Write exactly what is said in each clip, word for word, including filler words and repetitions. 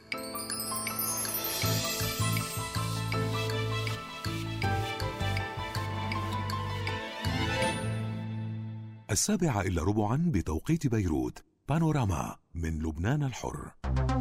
السابعة إلا ربعا بتوقيت بيروت. بانوراما من لبنان الحر.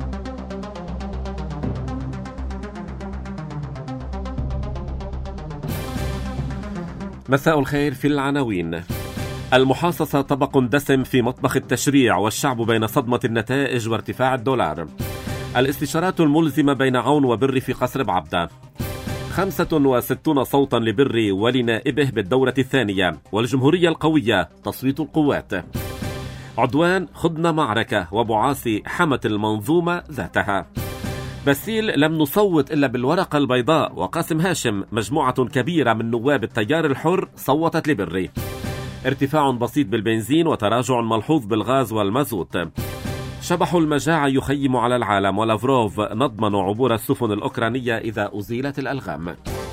مساء الخير. في العناوين: المحاصصة طبق دسم في مطبخ التشريع، والشعب بين صدمة النتائج وارتفاع الدولار. الاستشارات الملزمة بين عون وبر في قصر بعبدة. خمسة وستون صوتا لبر ولنائبه بالدورة الثانية. والجمهورية القوية تصويت القوات. عدوان خضنا معركة، وبعاثي حمت المنظومة ذاتها. بسيل لم نصوت إلا بالورقة البيضاء، وقاسم هاشم مجموعة كبيرة من نواب التيار الحر صوتت لبري. ارتفاع بسيط بالبنزين وتراجع ملحوظ بالغاز والمازوت. شبح المجاعة يخيم على العالم، ولافروف نضمن عبور السفن الأوكرانية إذا أزيلت الألغام.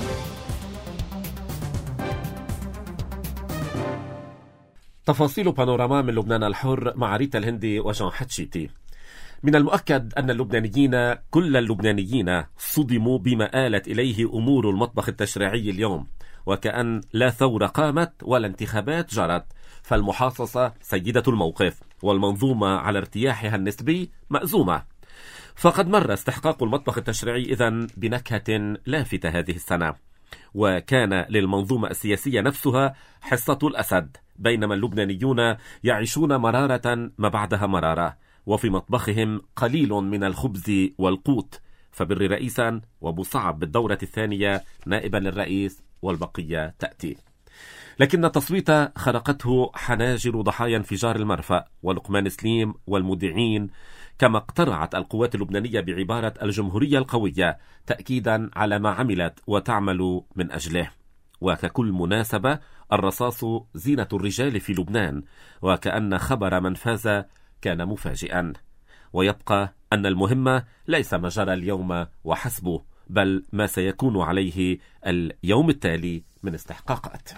تفاصيل بانوراما من لبنان الحر مع ريتا الهندي وجان حتشيتي. من المؤكد أن اللبنانيين كل اللبنانيين صدموا بما آلت إليه أمور المطبخ التشريعي اليوم، وكأن لا ثورة قامت ولا انتخابات جرت، فالمحاصصة سيدة الموقف، والمنظومة على ارتياحها النسبي مأزومة. فقد مر استحقاق المطبخ التشريعي إذن بنكهة لافتة هذه السنة، وكان للمنظومة السياسية نفسها حصة الأسد، بينما اللبنانيون يعيشون مرارة ما بعدها مرارة، وفي مطبخهم قليل من الخبز والقوت، فبر رئيسا وابو صعب بالدورة الثانية نائبا للرئيس، والبقية تأتي. لكن التصويت خرقته حناجر ضحايا انفجار المرفأ ولقمان سليم والمودعين، كما اقترعت القوات اللبنانية بعبارة الجمهورية القوية تأكيدا على ما عملت وتعمل من أجله. وككل مناسبة، الرصاص زينة الرجال في لبنان، وكأن خبر من فاز كان مفاجئا. ويبقى أن المهمة ليس ما جرى اليوم وحسبه، بل ما سيكون عليه اليوم التالي من استحقاقات.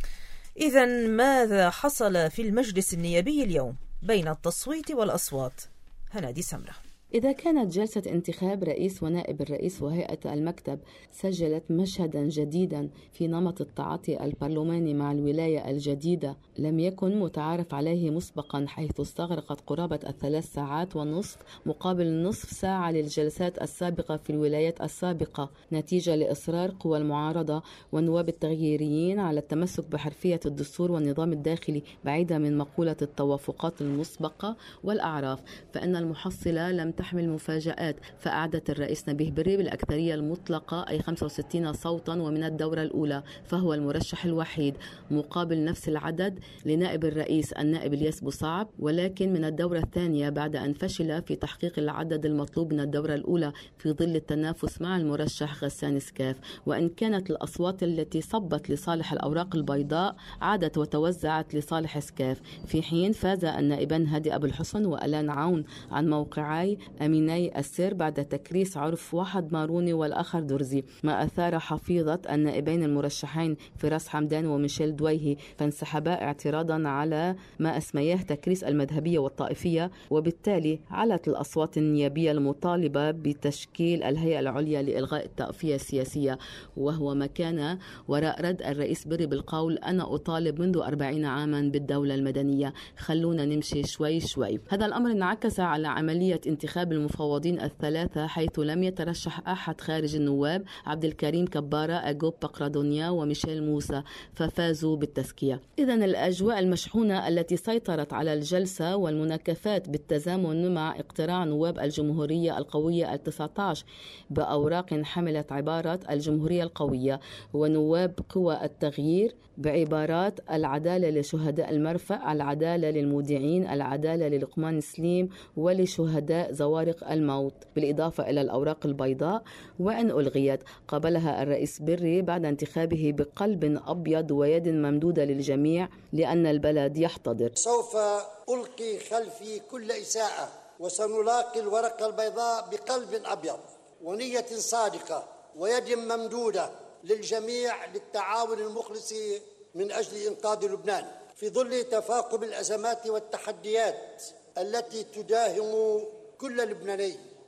إذن ماذا حصل في المجلس النيابي اليوم بين التصويت والأصوات؟ هنادي سمرة. إذا كانت جلسة انتخاب رئيس ونائب الرئيس وهيئة المكتب سجلت مشهدا جديدا في نمط التعاطي البرلماني مع الولاية الجديدة لم يكن متعارف عليه مسبقا، حيث استغرقت قرابة الثلاث ساعات ونصف مقابل نصف ساعة للجلسات السابقة في الولايات السابقة، نتيجة لإصرار قوى المعارضة والنواب التغييريين على التمسك بحرفية الدستور والنظام الداخلي بعيدا من مقولة التوافقات المسبقة والأعراف، فإن المحصلة لم تحمل مفاجآت، فأعدت الرئيس نبيه بري بالأكثرية المطلقة أي خمسة وستين صوتا ومن الدورة الأولى، فهو المرشح الوحيد، مقابل نفس العدد لنائب الرئيس النائب الياس بوصعب، ولكن من الدورة الثانية بعد أن فشل في تحقيق العدد المطلوب من الدورة الأولى في ظل التنافس مع المرشح غسان سكاف. وإن كانت الأصوات التي صبت لصالح الأوراق البيضاء عادت وتوزعت لصالح سكاف، في حين فاز النائبان هادي أبو الحسن وألان عون عن موقعي أميني السر بعد تكريس عرف واحد ماروني والآخر درزي، ما أثار حفيظة النائبين المرشحين فراس حمدان وميشيل دويهي، فانسحبا اعتراضا على ما اسمياه تكريس المذهبية والطائفية، وبالتالي علت الأصوات النيابية المطالبة بتشكيل الهيئة العليا لإلغاء الطائفية السياسية، وهو ما كان وراء رد الرئيس بري بالقول: أنا أطالب منذ أربعين عاما بالدولة المدنية، خلونا نمشي شوي شوي. هذا الأمر انعكس على عملية انتخاب المفوضين الثلاثة، حيث لم يترشح أحد خارج النواب، عبد الكريم كبارة، أجوب بقردونيا وميشيل موسى، ففازوا بالتزكية. إذن الأجواء المشحونة التي سيطرت على الجلسة والمناكفات بالتزامن مع اقتراع نواب الجمهورية القوية التسعة عشر بأوراق حملت عبارة الجمهورية القوية، ونواب قوى التغيير بعبارات العدالة لشهداء المرفأ، العدالة للمودعين، العدالة للقمان سليم ولشهداء زوارق الموت، بالإضافة إلى الأوراق البيضاء، وإن ألغيت قبلها الرئيس بري بعد انتخابه بقلب أبيض ويد ممدودة للجميع لأن البلد يحتضر. سوف ألقي خلفي كل إساءة، وسنلاقي الورقة البيضاء بقلب أبيض ونية صادقة ويد ممدودة للجميع للتعاون المخلص من أجل إنقاذ لبنان في ظل تفاقم الأزمات والتحديات التي تداهم كل لبناني،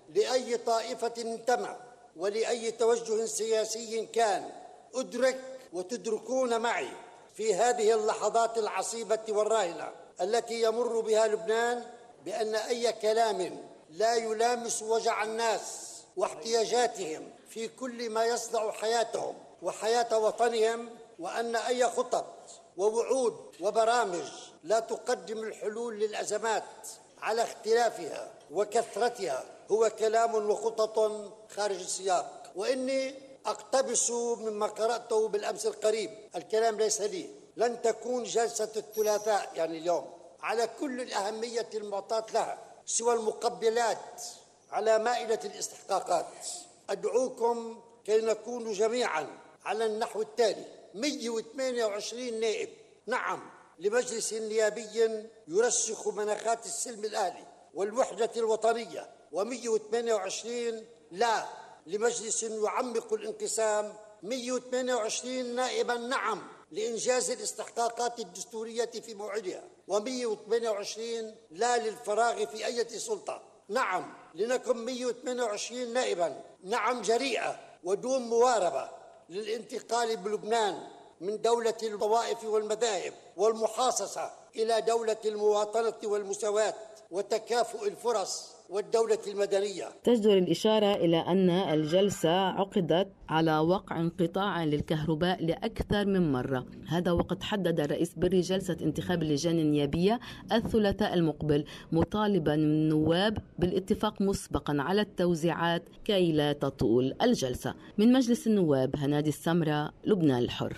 لأي طائفة انتمى ولأي توجه سياسي كان. أدرك وتدركون معي في هذه اللحظات العصيبة والراهنة التي يمر بها لبنان بأن أي كلام لا يلامس وجع الناس واحتياجاتهم في كل ما يصنع حياتهم وحياة وطنهم، وأن أي خطط ووعود وبرامج لا تقدم الحلول للأزمات على اختلافها وكثرتها هو كلام وخطط خارج السياق. وإني أقتبس مما قرأته بالأمس القريب، الكلام ليس لي، لن تكون جلسة الثلاثاء يعني اليوم على كل الأهمية المعطاة لها سوى المقبلات على مائدة الاستحقاقات. أدعوكم كي نكون جميعا على النحو التالي: مئة وثمانية وعشرين نائب نعم لمجلس نيابي يرسخ مناخات السلم الأهلي والوحدة الوطنية، ومئة وثمانية وعشرين لا لمجلس يعمق الانقسام، مئة وثمانية وعشرين نائبا نعم لإنجاز الاستحقاقات الدستورية في موعدها، ومئة وثمانية وعشرين لا للفراغ في أي سلطة. نعم لنكن مئة وثمانية وعشرين نائبا نعم جريئة ودون مواربة للانتقال بلبنان من دولة الطوائف والمذاهب والمحاصصة إلى دولة المواطنة والمساواة وتكافؤ الفرص والدولة المدنية. تجدر الإشارة إلى أن الجلسة عقدت على وقع انقطاع للكهرباء لأكثر من مرة، هذا وقد حدد الرئيس بري جلسة انتخاب اللجان النيابية الثلاثاء المقبل، مطالبا النواب بالاتفاق مسبقا على التوزيعات كي لا تطول الجلسة. من مجلس النواب هنادي السمرة، لبنان الحر.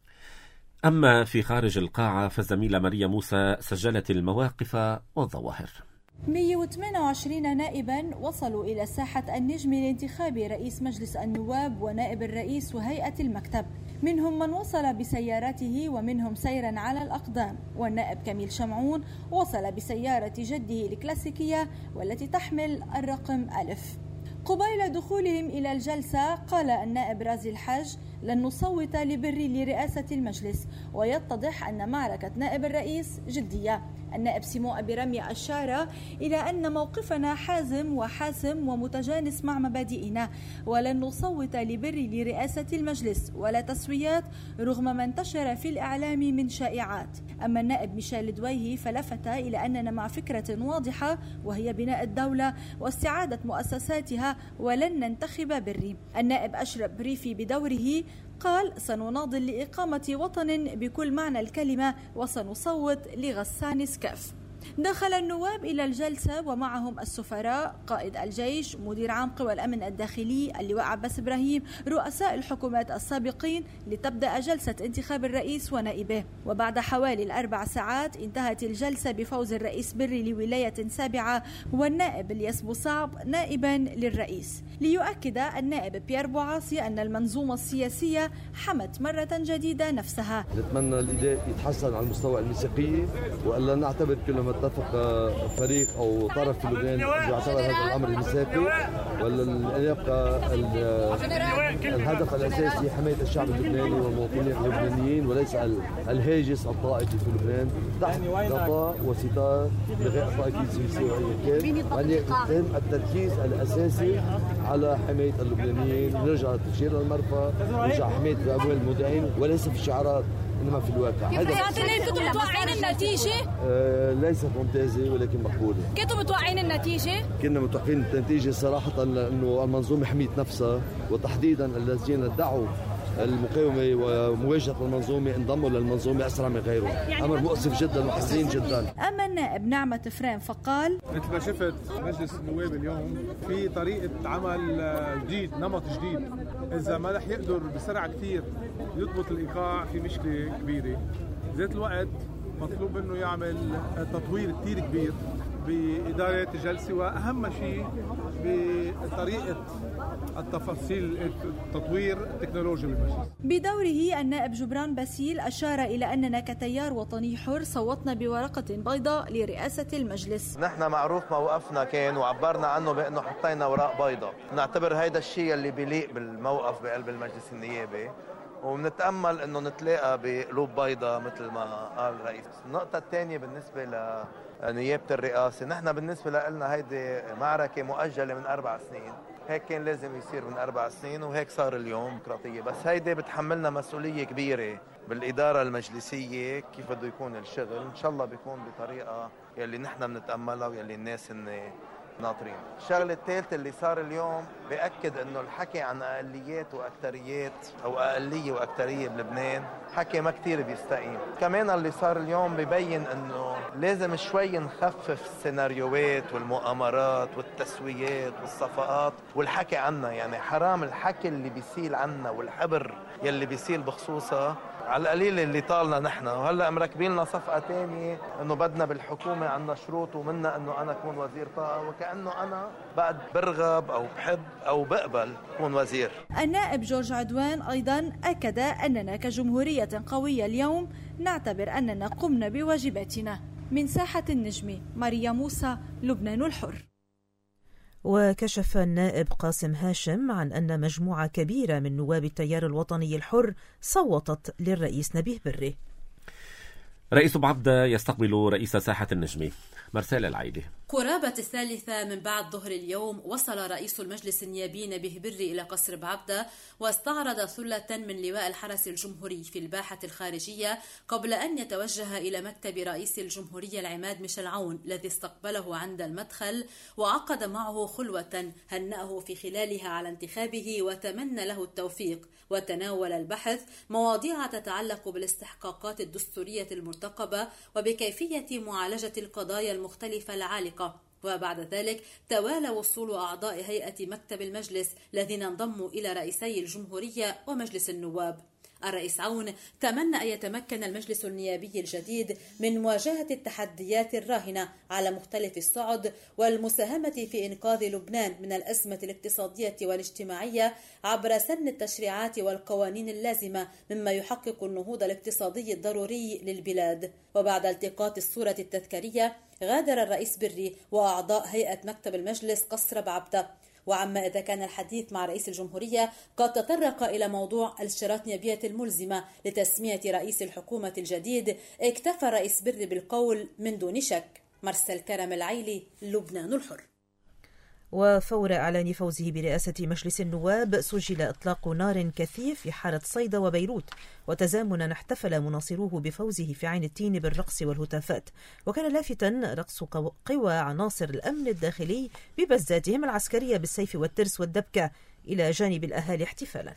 أما في خارج القاعة فالزميلة مريم موسى سجلت المواقف والظواهر. مئة وثمانية وعشرين نائبا وصلوا إلى ساحة النجم لانتخاب رئيس مجلس النواب ونائب الرئيس وهيئة المكتب، منهم من وصل بسيارته ومنهم سيرا على الأقدام، والنائب كميل شمعون وصل بسيارة جده الكلاسيكية والتي تحمل الرقم ألف. قبيل دخولهم إلى الجلسة قال النائب رازي الحاج: لن نصوت لبري لرئاسة المجلس، ويتضح أن معركة نائب الرئيس جدية. النائب سيمو أبي رمية أشار إلى أن موقفنا حازم وحاسم ومتجانس مع مبادئنا، ولن نصوت لبري لرئاسة المجلس ولا تسويات رغم ما انتشر في الإعلام من شائعات. أما النائب ميشيل دويهي فلفت إلى أننا مع فكرة واضحة وهي بناء الدولة واستعادة مؤسساتها ولن ننتخب بري. النائب أشرف بريفي بدوره قال: سنناضل لإقامة وطن بكل معنى الكلمة وسنصوت لغسان سكاف. دخل النواب إلى الجلسة ومعهم السفراء، قائد الجيش، مدير عام قوى الأمن الداخلي اللواء عباس إبراهيم، رؤساء الحكومات السابقين، لتبدأ جلسة انتخاب الرئيس ونائبه. وبعد حوالي الأربع ساعات انتهت الجلسة بفوز الرئيس بري لولاية سابعة والنائب الياس بوصعب نائبا للرئيس. ليؤكد النائب بيير بوعاصي أن المنظومة السياسية حمت مرة جديدة نفسها. نتمنى الأداء يتحسن على المستوى الموسيقي، وألا نعتبر كل ما اتفق فريق أو طرف في لبنان يعتبر هذا الأمر المساقي، ولا أن يبقى الهدف الأساسي حماية الشعب اللبناني والمواطنين اللبنانيين، وليس الهاجس الطائفي في لبنان تحت غطاء وستار لغاء طائفي سياسي وأي كان، وأن يتم التركيز الأساسي على حماية اللبنانيين، نرجع تشير المرفأ، نرجع حماية أموال المودعين، وليس في الشعارات إنما في الواقع. كنتوا متوقعين النتيجة؟ آه ليست ممتازة ولكن مقبولة. كنتوا متوقعين النتيجة؟ كنا متوقعين النتيجة صراحة، لأنه المنظومة حميت نفسها، وتحديدا الذين ادعوا المقاومة ومواجهة المنظومة انضموا للمنظومة أسرع من غيره، أمر مؤسف جدا وحزين جدا. أما النائب نعمة فريم فقال: مثل ما شفت مجلس النواب اليوم في طريقة عمل جديد، نمط جديد، إذا ما رح يقدر بسرعة كثير يضبط الإيقاع في مشكلة كبيرة. ذات الوقت مطلوب منه يعمل تطوير كثير كبير بإدارة الجلسة، وأهم شيء بطريقة التفاصيل تطوير التكنولوجيا بالمجلس. بدوره النائب جبران باسيل أشار إلى أننا كتيار وطني حر صوتنا بورقة بيضاء لرئاسة المجلس. نحن معروف موقفنا كان وعبرنا عنه بأنه حطينا وراق بيضاء، نعتبر هيدا الشيء اللي بيليق بالموقف بقلب المجلس النيابي، ونتأمل أنه نتلاقى بقلوب بيضاء مثل ما قال الرئيس. النقطة الثانية بالنسبة لنيابة الرئاسة، نحن بالنسبة لنا هيدي معركة مؤجلة من أربع سنين، هيك كان لازم يصير من أربع سنين وهيك صار اليوم ديمقراطية، بس هيدي بتحملنا مسؤولية كبيرة بالإدارة المجلسية كيف بده يكون الشغل. إن شاء الله بيكون بطريقة يلي نحن بنتأملها ويلي الناس إن ناطرين. الشغله الثالثه اللي صار اليوم بأكد انه الحكي عن اقليات واكثريات او اقليه واكثريه بلبنان حكي ما كثير بيستقيم. كمان اللي صار اليوم ببين انه لازم شوي نخفف السيناريوهات والمؤامرات والتسويات والصفقات والحكي عنها. يعني حرام الحكي اللي بيسيل عنا والحبر يلي بيسيل بخصوصها على القليل اللي طالنا نحن. وهلا مركبين لنا صفقه ثانيه انه بدنا بالحكومه عنا شروط ومنا انه انا اكون وزير طاقه، وكانه انا بعد برغب او بحب او بقبل اكون وزير. النائب جورج عدوان ايضا اكد اننا كجمهوريه قويه اليوم نعتبر اننا قمنا بواجباتنا. من ساحه النجمه ماريا موسى، لبنان الحر. وكشف النائب قاسم هاشم عن أن مجموعة كبيرة من نواب التيار الوطني الحر صوتت للرئيس نبيه بري. رئيس بعبدة يستقبل رئيس ساحة النجمة مرسال العيدي. قرابة الثالثة من بعد ظهر اليوم وصل رئيس المجلس النيابي نبيه بري إلى قصر بعبدة واستعرض ثلة من لواء الحرس الجمهوري في الباحة الخارجية قبل أن يتوجه إلى مكتب رئيس الجمهورية العماد ميشيل عون الذي استقبله عند المدخل وعقد معه خلوة هنأه في خلالها على انتخابه وتمنى له التوفيق، وتناول البحث مواضيع تتعلق بالاستحقاقات الدستورية المرتقبة وبكيفية معالجة القضايا المختلفة العالقة. وبعد ذلك توالى وصول أعضاء هيئة مكتب المجلس الذين انضموا إلى رئيسي الجمهورية ومجلس النواب. الرئيس عون تمنى أن يتمكن المجلس النيابي الجديد من مواجهة التحديات الراهنة على مختلف الصعد والمساهمة في إنقاذ لبنان من الأزمة الاقتصادية والاجتماعية عبر سن التشريعات والقوانين اللازمة مما يحقق النهوض الاقتصادي الضروري للبلاد. وبعد التقاط الصورة التذكارية غادر الرئيس بري وأعضاء هيئة مكتب المجلس قصر بعبدة. وعما إذا كان الحديث مع رئيس الجمهورية قد تطرق إلى موضوع الاشتراط النيابية الملزمة لتسمية رئيس الحكومة الجديد، اكتفى الرئيس بري بالقول من دون شك. مرسل كرم العيلي، لبنان الحر. وفور إعلان فوزه برئاسة مجلس النواب سجل إطلاق نار كثيف في حارة صيدا وبيروت، وتزامنا احتفل مناصروه بفوزه في عين التين بالرقص والهتافات. وكان لافتا رقص قوى عناصر الأمن الداخلي ببزاتهم العسكرية بالسيف والترس والدبكة إلى جانب الأهالي احتفالا.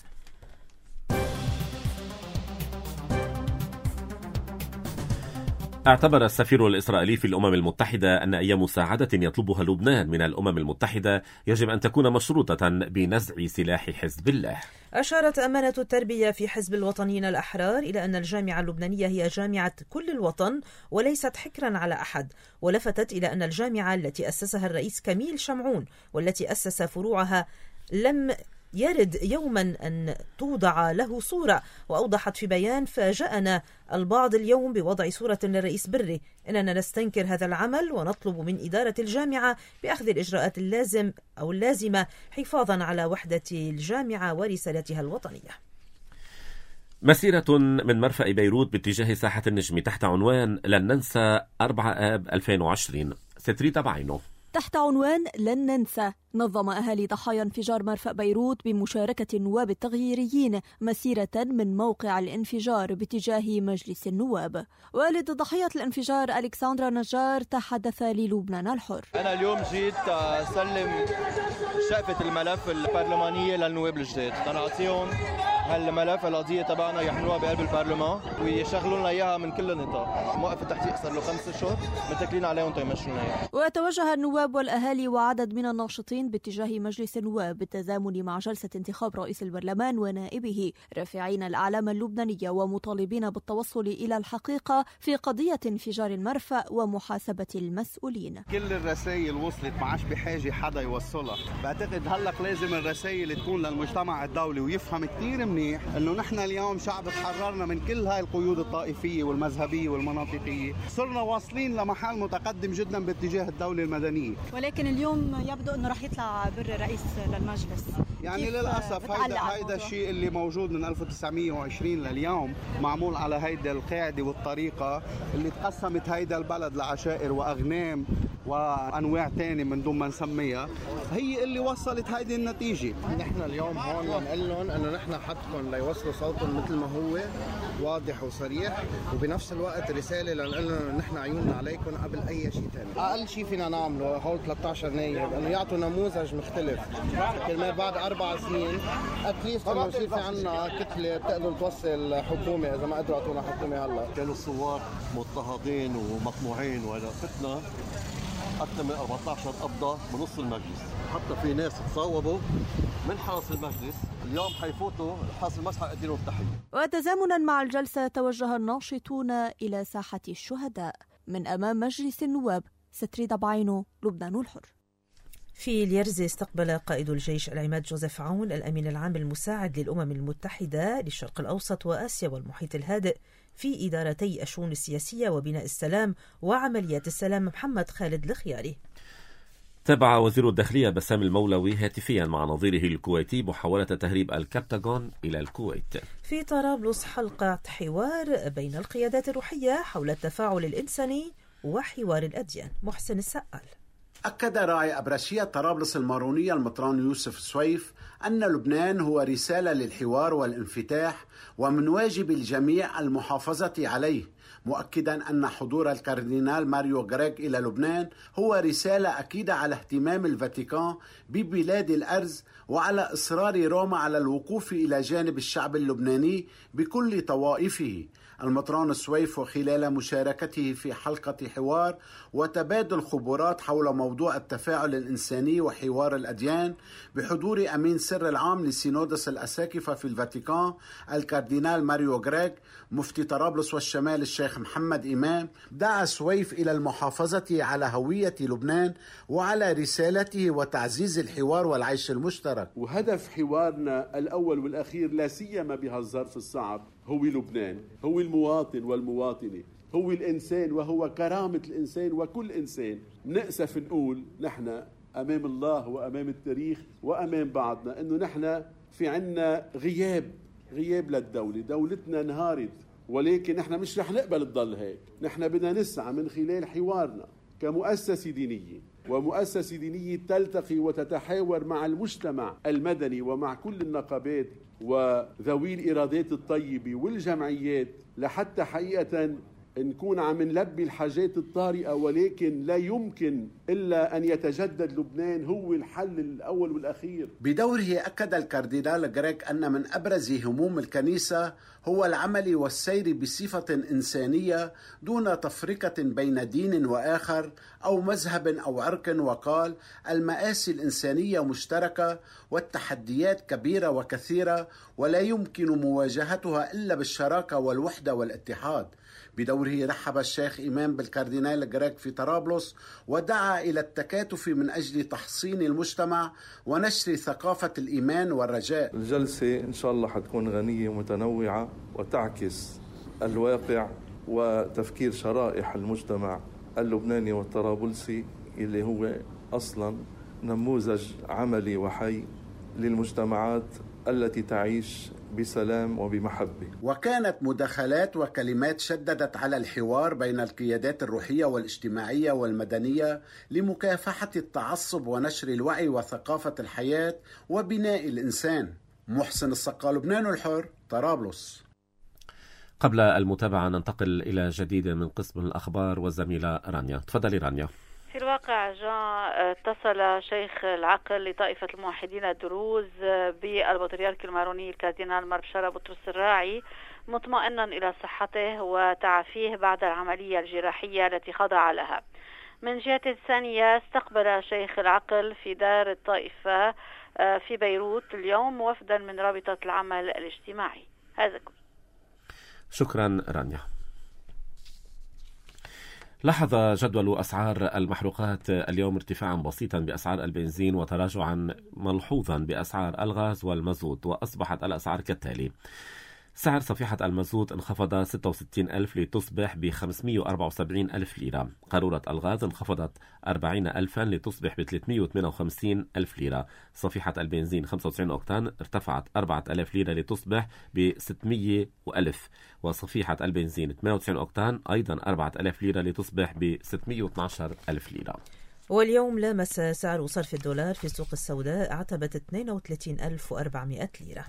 اعتبر السفير الإسرائيلي في الأمم المتحدة أن أي مساعدة يطلبها لبنان من الأمم المتحدة يجب أن تكون مشروطة بنزع سلاح حزب الله. أشارت أمانة التربية في حزب الوطنيين الأحرار إلى أن الجامعة اللبنانية هي جامعة كل الوطن وليست حكرا على أحد، ولفتت إلى أن الجامعة التي أسسها الرئيس كميل شمعون والتي أسس فروعها لم يرد يوما أن توضع له صورة. وأوضحت في بيان: فاجأنا البعض اليوم بوضع صورة للرئيس بري، إننا نستنكر هذا العمل ونطلب من إدارة الجامعة بأخذ الإجراءات اللازم أو اللازمة حفاظا على وحدة الجامعة ورسالتها الوطنية. مسيرة من مرفأ بيروت باتجاه ساحة النجم تحت عنوان لن ننسى أربعة آب ألفين وعشرين. ستريتا بعينه. تحت عنوان لن ننسى، نظم أهالي ضحايا انفجار مرفأ بيروت بمشاركة النواب التغييريين مسيرة من موقع الانفجار باتجاه مجلس النواب. والد ضحية الانفجار ألكسندرا نجار تحدث للبنان الحر. أنا اليوم جيت أسلم شقفة الملف البرلمانية للنواب الجداد، تنعطيهم هالملف القضية تبعنا يحملوها بقلب البرلمان ويشغلوا لنا إياها من كل النطاق. موقف التحقيق صار له خمس أشهر متكلين عليهم تيمشونا إياها. وتوجه النواب والأهالي وعدد من الناشطين باتجاه مجلس النواب بالتزامن مع جلسة انتخاب رئيس البرلمان ونائبه، رافعين الأعلام اللبنانية ومطالبين بالتوصل إلى الحقيقة في قضية انفجار المرفأ ومحاسبة المسؤولين. كل الرسائل وصلت، ما عادش بحاجة حدا يوصلها. بعتقد هلق لازم الرسائل تكون للمجتمع الدولي ويفهم كثير منيح منيح انه نحن اليوم شعب تحررنا من كل هاي القيود الطائفيه والمذهبيه والمناطقيه، صرنا واصلين لمحل متقدم جدا باتجاه الدوله المدنيه. ولكن اليوم يبدو انه رح يطلع بر رئيس للمجلس. يعني للاسف هيدا هيدا الشيء اللي موجود من ألف وتسعمية وعشرين لليوم، معمول على هيدا القاعده والطريقه اللي تقسمت هيدا البلد لعشائر واغنام وانواع ثانيه من دون ما نسميها، هي اللي وصلت هيدي النتيجه. نحن اليوم هون لنقول لهم انه نحن حدكم ليوصلوا صوتهم مثل ما هو واضح وصريح، وبنفس الوقت رساله لنقول لهم نحن عيوننا عليكم قبل اي شيء ثاني. اقل شيء فينا نعمله هول ثلاثة عشر نايب انه يعطوا نموذج مختلف، كرمال بعد اربع سنين اتليست انه يصير في عندنا كتله بتقدر توصل حكومه اذا ما قدروا يعطونا حكومه هلا. كانوا الثوار مضطهدين ومقموعين، وهذا فتنا أكثر من أربعة عشر قبضة بنص المجلس، حتى في ناس تصوبوا من حرس المجلس اليوم حيفوتوا حرس المجلس حيقدموا لهم تحية. وتزامنا مع الجلسة توجه الناشطون إلى ساحة الشهداء من أمام مجلس النواب. ستريد بعينه، لبنان الحر. في اليرز استقبل قائد الجيش العماد جوزيف عون الأمين العام المساعد للأمم المتحدة للشرق الأوسط وآسيا والمحيط الهادئ في إدارتي الشؤون السياسية وبناء السلام وعمليات السلام محمد خالد الخياري. تابع وزير الداخلية بسام المولوي هاتفيا مع نظيره الكويتي محاولة تهريب الكبتاغون إلى الكويت. في طرابلس حلقة حوار بين القيادات الروحية حول التفاعل الإنساني وحوار الأديان. محسن السقال. أكد راعي أبرشية طرابلس المارونية المطران يوسف سويف أن لبنان هو رسالة للحوار والانفتاح، ومن واجب الجميع المحافظة عليه، مؤكدا أن حضور الكاردينال ماريو غريغ إلى لبنان هو رسالة أكيدة على اهتمام الفاتيكان ببلاد الأرز وعلى إصرار روما على الوقوف إلى جانب الشعب اللبناني بكل طوائفه. المطران السويف وخلال مشاركته في حلقة حوار وتبادل خبرات حول موضوع التفاعل الإنساني وحوار الأديان بحضور أمين سر العام لسينودس الأساقفة في الفاتيكان الكاردينال ماريو غريغ، مفتي طرابلس والشمال الشيخ محمد إمام، دعا سويف إلى المحافظة على هوية لبنان وعلى رسالته وتعزيز الحوار والعيش المشترك. وهدف حوارنا الأول والأخير لا سيما بهالظرف الصعب هو لبنان، هو المواطن والمواطنة، هو الإنسان وهو كرامة الإنسان وكل إنسان. نأسف نقول نحن أمام الله وأمام التاريخ وأمام بعضنا أنه نحن في عنا غياب غياب للدولة، دولتنا انهارت، ولكن نحن مش رح نقبل تضل هيك. نحن بدنا نسعى من خلال حوارنا كمؤسسة دينية، ومؤسسة دينية تلتقي وتتحاور مع المجتمع المدني ومع كل النقابات وذوي الإرادات الطيبة والجمعيات، لحتى حقيقة نكون عم نلبي الحاجات الطارئة، ولكن لا يمكن إلا أن يتجدد لبنان، هو الحل الأول والأخير. بدوره أكد الكاردينال غريغ أن من أبرز هموم الكنيسة هو العمل والسير بصفة إنسانية دون تفرقة بين دين وآخر أو مذهب أو عرق، وقال المآسي الإنسانية مشتركة والتحديات كبيرة وكثيرة ولا يمكن مواجهتها إلا بالشراكة والوحدة والاتحاد. بدوره رحب الشيخ إمام بالكاردينال غريغ في طرابلس ودعا إلى التكاتف من أجل تحصين المجتمع ونشر ثقافة الإيمان والرجاء. الجلسة إن شاء الله حتكون غنية ومتنوعة وتعكس الواقع وتفكير شرائح المجتمع اللبناني والطرابلسي اللي هو أصلا نموذج عملي وحي للمجتمعات التي تعيش بسلام وبمحبة. وكانت مداخلات وكلمات شددت على الحوار بين القيادات الروحية والاجتماعية والمدنية لمكافحة التعصب ونشر الوعي وثقافة الحياة وبناء الإنسان. محسن السقال، لبنان الحر، طرابلس. قبل المتابعة ننتقل إلى جديد من قسم الأخبار والزميلة رانيا. تفضلي رانيا. في الواقع جان اتصل شيخ العقل لطائفة الموحدين الدروز بالبطريرك الماروني الكاردينال مربشرة بطرس الراعي مطمئنا إلى صحته وتعافيه بعد العملية الجراحية التي خضع لها. من جهة الثانية استقبل شيخ العقل في دار الطائفة في بيروت اليوم وفدا من رابطة العمل الاجتماعي. هذا كله. شكرا رانيا. لاحظ جدول أسعار المحروقات اليوم ارتفاعا بسيطا بأسعار البنزين وتراجعا ملحوظا بأسعار الغاز والمازوت، وأصبحت الأسعار كالتالي: سعر صفيحة المازوت انخفض ستة وستين ألف لتصبح ب خمسمئة وأربعة وسبعين ألف ليرة. قارورة الغاز انخفضت أربعين ألفا لتصبح ب ثلاثمئة وثمانية وخمسين ألف ليرة. صفيحة البنزين خمسة وتسعين أوكتان ارتفعت أربعة آلاف ليرة لتصبح ب ستمئة وألف، وصفيحة البنزين ثمانية وتسعين أوكتان أيضا أربعة آلاف ليرة لتصبح ب ستمئة واثني عشر ألف ليرة. واليوم لامس سعر صرف الدولار في السوق السوداء عتبة اثنين وثلاثين ألف وأربعمئة ليرة.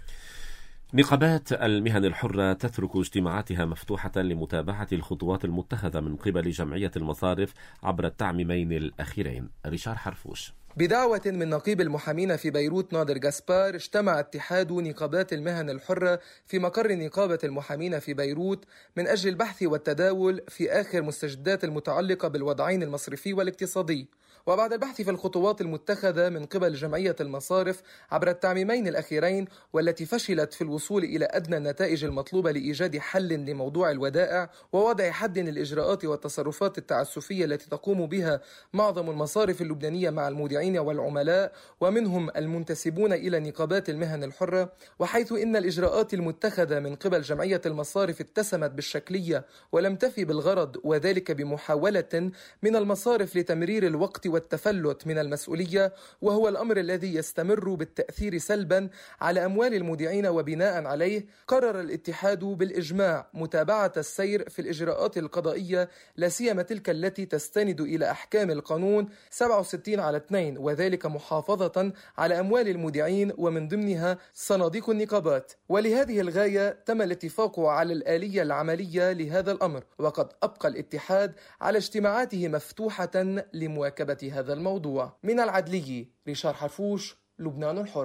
نقابات المهن الحرة تترك اجتماعاتها مفتوحة لمتابعة الخطوات المتخذة من قبل جمعية المصارف عبر التعميمين الأخيرين. ريشار حرفوش. بدعوة من نقيب المحامين في بيروت نادر جاسبار، اجتمع اتحاد نقابات المهن الحرة في مقر نقابة المحامين في بيروت من أجل البحث والتداول في آخر مستجدات المتعلقة بالوضعين المصرفي والاقتصادي. وبعد البحث في الخطوات المتخذة من قبل جمعية المصارف عبر التعميمين الأخيرين والتي فشلت في الوصول إلى أدنى النتائج المطلوبة لإيجاد حل لموضوع الودائع ووضع حد للإجراءات والتصرفات التعسفية التي تقوم بها معظم المصارف اللبنانية مع المودعين والعملاء ومنهم المنتسبون إلى نقابات المهن الحرة، وحيث إن الإجراءات المتخذة من قبل جمعية المصارف اتسمت بالشكلية ولم تفي بالغرض، وذلك بمحاولة من المصارف لتمرير الوقت والتفلت من المسؤولية، وهو الأمر الذي يستمر بالتأثير سلبا على أموال المودعين. وبناء عليه قرر الاتحاد بالإجماع متابعة السير في الإجراءات القضائية، لا سيما تلك التي تستند إلى أحكام القانون سبعة وستين على اثنين، وذلك محافظة على أموال المودعين ومن ضمنها صناديق النقابات. ولهذه الغاية تم الاتفاق على الآلية العملية لهذا الأمر، وقد أبقى الاتحاد على اجتماعاته مفتوحة لمواكبة هذا الموضوع. من العدلية، ريشار حرفوش، لبنان الحر.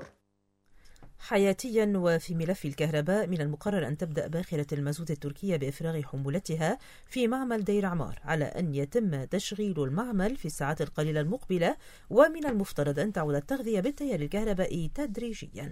حياتيا وفي ملف الكهرباء، من المقرر أن تبدأ باخرة المازوت التركية بإفراغ حمولتها في معمل دير عمار، على أن يتم تشغيل المعمل في الساعات القليلة المقبلة، ومن المفترض أن تعود التغذية بالتيار الكهربائي تدريجيا.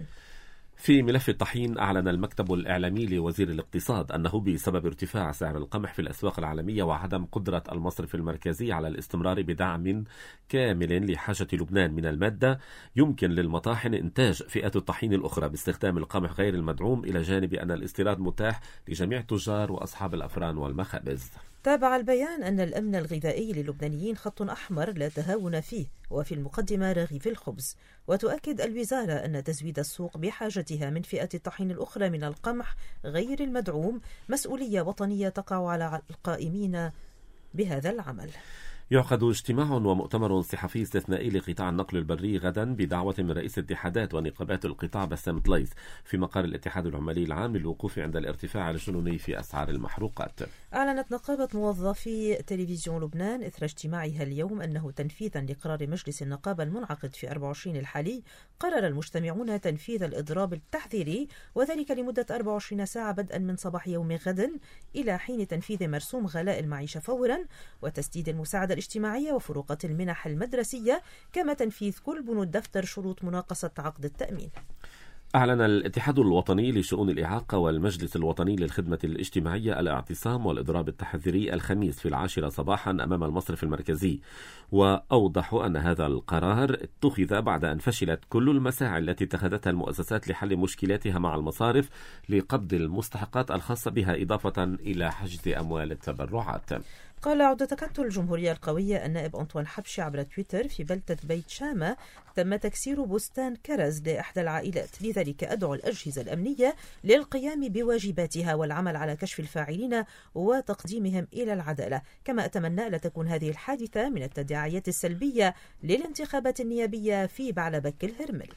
في ملف الطحين، أعلن المكتب الإعلامي لوزير الاقتصاد أنه بسبب ارتفاع سعر القمح في الأسواق العالمية وعدم قدرة المصرف المركزي على الاستمرار بدعم كامل لحاجة لبنان من المادة، يمكن للمطاحن إنتاج فئات الطحين الأخرى باستخدام القمح غير المدعوم، إلى جانب أن الاستيراد متاح لجميع التجار وأصحاب الأفران والمخابز. تابع البيان أن الأمن الغذائي للبنانيين خط أحمر لا تهاون فيه، وفي المقدمة رغيف الخبز. وتؤكد الوزارة أن تزويد السوق بحاجتها من فئة الطحين الأخرى من القمح غير المدعوم مسؤولية وطنية تقع على القائمين بهذا العمل. يعقد اجتماع ومؤتمر صحفي استثنائي لقطاع النقل البري غدا بدعوة من رئيس الاتحادات ونقابات القطاع بسام طليس في مقر الاتحاد العمالي العام للوقوف عند الارتفاع الجنوني في أسعار المحروقات. أعلنت نقابة موظفي تلفزيون لبنان إثر اجتماعها اليوم أنه تنفيذا لقرار مجلس النقابة المنعقد في أربعة وعشرين الحالي، قرر المجتمعون تنفيذ الإضراب التحذيري، وذلك لمدة أربع وعشرين ساعة بدءا من صباح يوم غد إلى حين تنفيذ مرسوم غلاء المعيشة فورا، وتسديد المساعدة الاجتماعية وفروقات المنح المدرسية، كما تنفيذ كل بنود دفتر شروط مناقصة عقد التأمين. أعلن الاتحاد الوطني لشؤون الإعاقة والمجلس الوطني للخدمة الاجتماعية الاعتصام والإضراب التحذيري الخميس في العاشرة صباحا أمام المصرف المركزي، وأوضحوا أن هذا القرار اتخذ بعد أن فشلت كل المساعي التي اتخذتها المؤسسات لحل مشكلاتها مع المصارف لقبض المستحقات الخاصة بها، إضافة إلى حجز أموال التبرعات. قال عضو تكتل الجمهورية القوية النائب أنطوان حبشي عبر تويتر: في بلدة بيت شامة تم تكسير بستان كرز لإحدى العائلات، لذلك أدعو الأجهزة الأمنية للقيام بواجباتها والعمل على كشف الفاعلين وتقديمهم إلى العدالة. كما أتمنى ألا تكون هذه الحادثة من التداعيات السلبية للانتخابات النيابية في بعلبك الهرمل.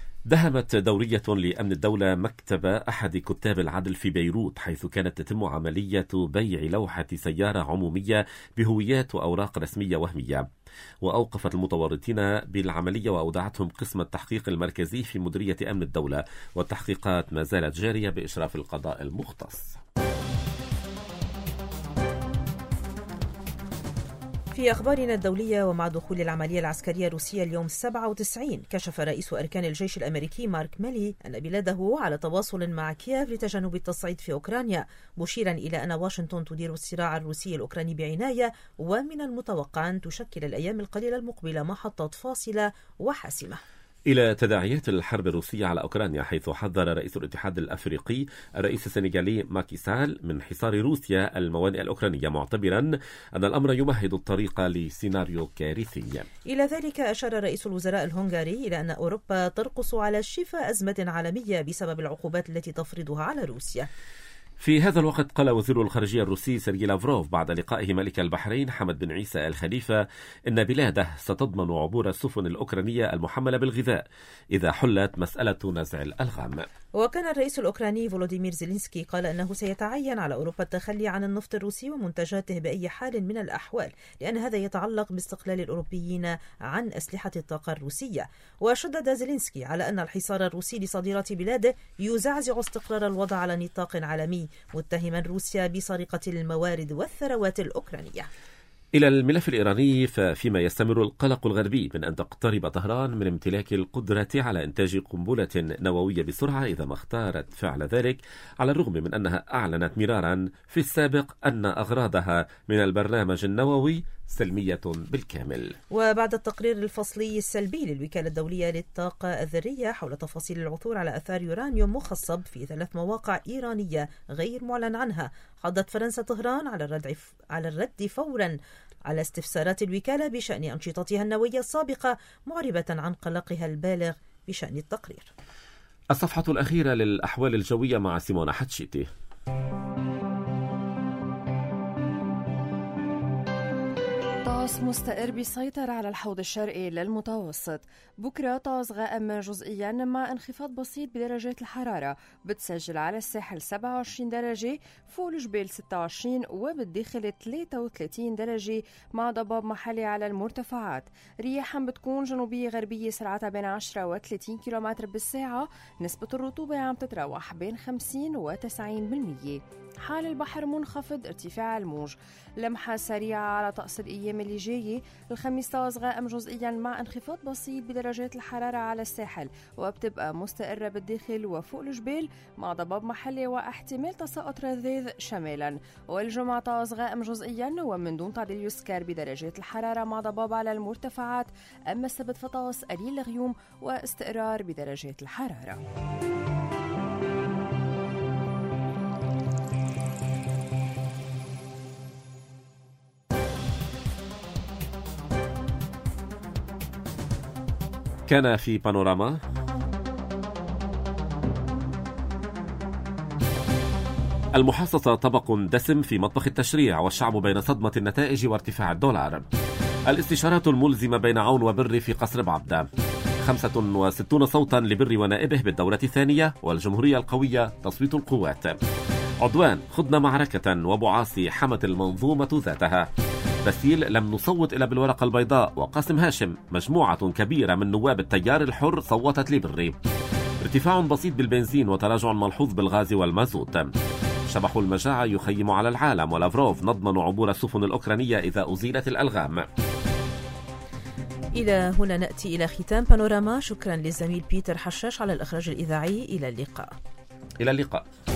دهمت دورية لأمن الدولة مكتب أحد كتاب العدل في بيروت، حيث كانت تتم عملية بيع لوحة سيارة عمومية بهويات وأوراق رسمية وهمية، وأوقفت المتورطين بالعملية وأودعتهم قسم التحقيق المركزي في مديرية أمن الدولة، والتحقيقات ما زالت جارية بإشراف القضاء المختص. في أخبارنا الدولية، ومع دخول العملية العسكرية الروسية اليوم سبعة وتسعين، كشف رئيس أركان الجيش الأمريكي مارك ميلي أن بلاده على تواصل مع كييف لتجنب التصعيد في أوكرانيا، مشيرا إلى أن واشنطن تدير الصراع الروسي الأوكراني بعناية، ومن المتوقع أن تشكل الأيام القليلة المقبلة محطة فاصلة وحاسمة. إلى تداعيات الحرب الروسية على أوكرانيا، حيث حذر رئيس الاتحاد الأفريقي الرئيس السنغالي ماكي سال من حصار روسيا الموانئ الأوكرانية، معتبرا أن الأمر يمهد الطريق لسيناريو كارثي. إلى ذلك أشار رئيس الوزراء الهنغاري إلى أن أوروبا ترقص على شفا أزمة عالمية بسبب العقوبات التي تفرضها على روسيا. في هذا الوقت قال وزير الخارجية الروسي سيرجي لافروف بعد لقائه ملك البحرين حمد بن عيسى الخليفة إن بلاده ستضمن عبور السفن الأوكرانية المحملة بالغذاء إذا حلت مسألة نزع الألغام. وكان الرئيس الأوكراني فولوديمير زيلينسكي قال أنه سيتعين على أوروبا التخلي عن النفط الروسي ومنتجاته بأي حال من الأحوال، لأن هذا يتعلق باستقلال الأوروبيين عن أسلحة الطاقة الروسية. وشدد زيلينسكي على أن الحصار الروسي لصادرات بلاده يزعزع استقرار الوضع على نطاق عالمي، متهما روسيا بسرقة الموارد والثروات الأوكرانية. إلى الملف الإيراني، ففيما يستمر القلق الغربي من أن تقترب طهران من امتلاك القدرة على إنتاج قنبلة نووية بسرعة إذا ما اختارت فعل ذلك، على الرغم من أنها أعلنت مرارا في السابق أن أغراضها من البرنامج النووي سلمية بالكامل. وبعد التقرير الفصلي السلبي للوكالة الدولية للطاقة الذرية حول تفاصيل العثور على آثار يورانيوم مخصب في ثلاث مواقع إيرانية غير معلن عنها، حضت فرنسا طهران على الرد على الرد فورا على استفسارات الوكالة بشأن أنشطتها النووية السابقة، معربة عن قلقها البالغ بشأن التقرير. الصفحة الأخيرة للأحوال الجوية مع سيمونا حتشيتي. طقس مستقر بيسيطر على الحوض الشرقي للمتوسط. بكرة طقس غائم جزئيا مع انخفاض بسيط بدرجات الحرارة، بتسجل على الساحل سبعة وعشرين درجة، فوق الجبال ستة وعشرين، وبالداخل ثلاثة وثلاثين درجة مع ضباب محلي على المرتفعات. رياح بتكون جنوبية غربية سرعتها بين عشرة وثلاثين كيلومتر بالساعة. نسبة الرطوبة عم تتراوح بين خمسين وتسعين بالمية. حال البحر منخفض، ارتفاع الموج. لمحة سريعة على طقس الأيام اللي جاية. الخميس طقس غائم جزئيا مع انخفاض بسيط بدرجات الحرارة على الساحل، وبتبقى مستقرة بالداخل وفوق الجبال مع ضباب محلي واحتمال تساقط رذاذ شمالا. والجمعة طقس غائم جزئيا ومن دون تعديل يسكر بدرجات الحرارة مع ضباب على المرتفعات. أما السبت فطقس قليل الغيوم واستقرار بدرجات الحرارة. كان في بانوراما المحاصصة طبق دسم في مطبخ التشريع، والشعب بين صدمة النتائج وارتفاع الدولار. الاستشارات الملزمة بين عون وبر في قصر بعبدة. خمسة وستون صوتا لبر ونائبه بالدورة الثانية، والجمهورية القوية تصويت القوات. عدوان خضنا معركة، وبعاصي حمت المنظومة ذاتها. بسيل لم نصوت إلا بالورقة البيضاء، وقاسم هاشم مجموعة كبيرة من نواب التيار الحر صوتت لبري. ارتفاع بسيط بالبنزين وتراجع ملحوظ بالغاز والمازوت. شبح المجاعة يخيم على العالم، ولافروف نضمن عبور السفن الأوكرانية إذا أزيلت الألغام. إلى هنا نأتي إلى ختام بانوراما. شكرا للزميل بيتر حشاش على الإخراج الإذاعي. إلى اللقاء. إلى اللقاء.